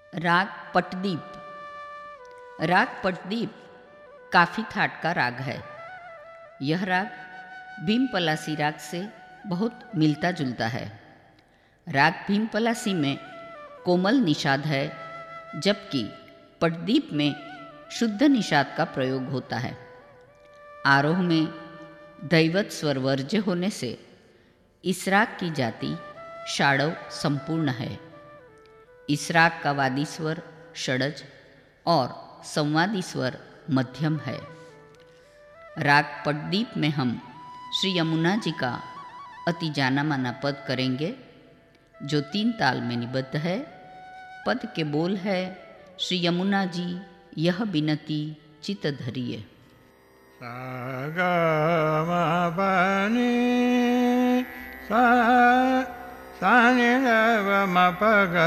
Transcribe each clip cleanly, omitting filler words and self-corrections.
राग पटदीप। राग पटदीप काफ़ी थाट का राग है। यह राग भीमपलासी राग से बहुत मिलता जुलता है। राग भीमपलासी में कोमल निषाद है, जबकि पटदीप में शुद्ध निषाद का प्रयोग होता है। आरोह में दैवत स्वर वर्ज्य होने से इस राग की जाति षाड़व संपूर्ण है। इस राग का वादी स्वर षडज और संवादी स्वर मध्यम है। राग पटदीप में हम श्री यमुना जी का अति जाना माना पद करेंगे, जो 3 ताल में निबद्ध है। पद के बोल है, श्री यमुना जी यह बिनती चित धरिए। सा ग म प नि सा सा नि ध प म प ग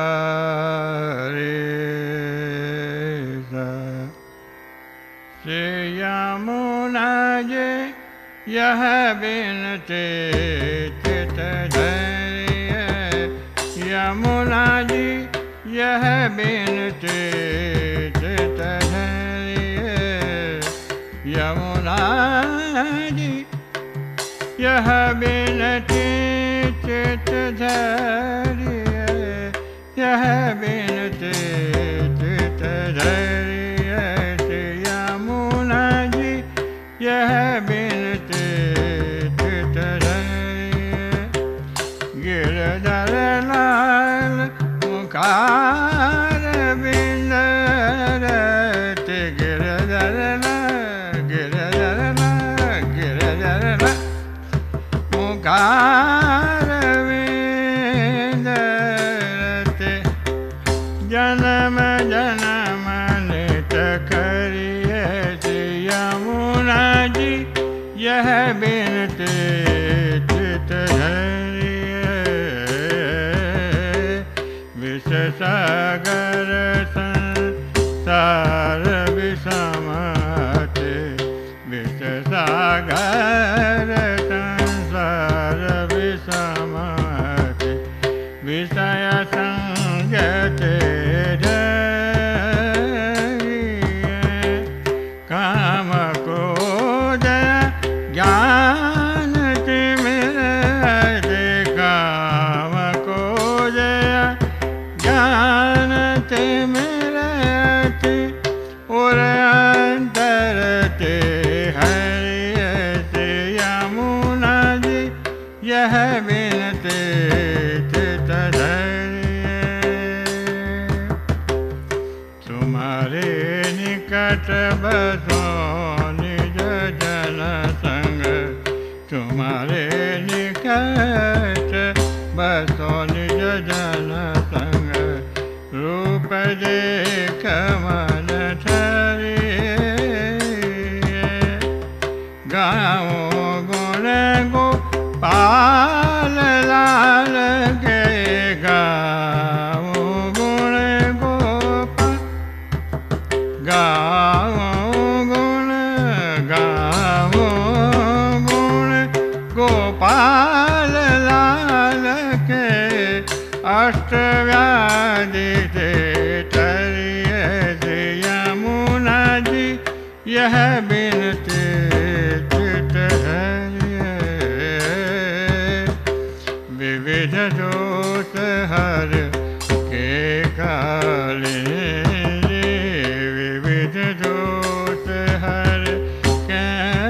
रे सा। श्री यमुना जी यह बिनती चित धरिए। यमुना जी यह बिनती चित धरिए। यमुना जी यह बिनती चित धरिए। यह बिनती चित धरिए। यमुना जी यह बिनती चित धरिए। गिरधर लाल मुखार बिंदर गिरधर मुखार विंदते। जन्म जन्म नित करिए। यमुना जी यह बिनती चित धरिए। विष सागर संसार विषमते। विष सागर संसार विषमते। विषय संगते धरिए। काम क्रोध ज्ञान तिमिरते। काम क्रोध ज्ञान तिमिरते। और अंतर ते हरिए। यमुना जी यह बिनती चित धरिए। तुम्हारे निकट बसो निज जन संग। तुम्हारे निकट बसो निज जन संग। रूप देख मन ठरिए। गाओ गुण गोपाल लाल के। गाओ गुण गोपाल। गाओ गुण गोपाल लाल के। अष्टव्याधि से तरिए। यमुना जी यह बिनती चित धरिए। विविध दोष हर के काले। विविध दोष हर के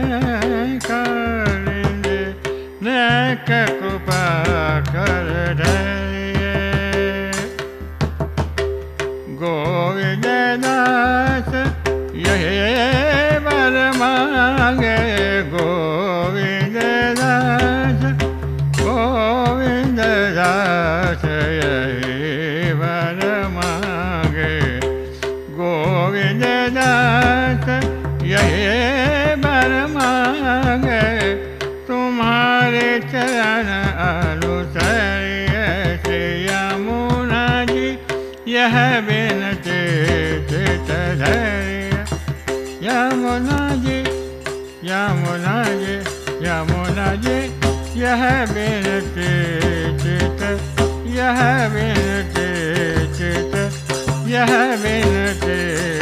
काले। नेक कृपा कर धरिए। गोविंद दास यही वर मांगे। गोविंद दास गोविंद दास यही वर मांगे। गोविंद दास यही वर मांगे। तुम्हारे चरण अनुसरिए। यमुना जी यह बिनती चित धरिए। यमुना जी यमुना जी यमुना जी यह बिनती चित। यह बिनती चित यह विनती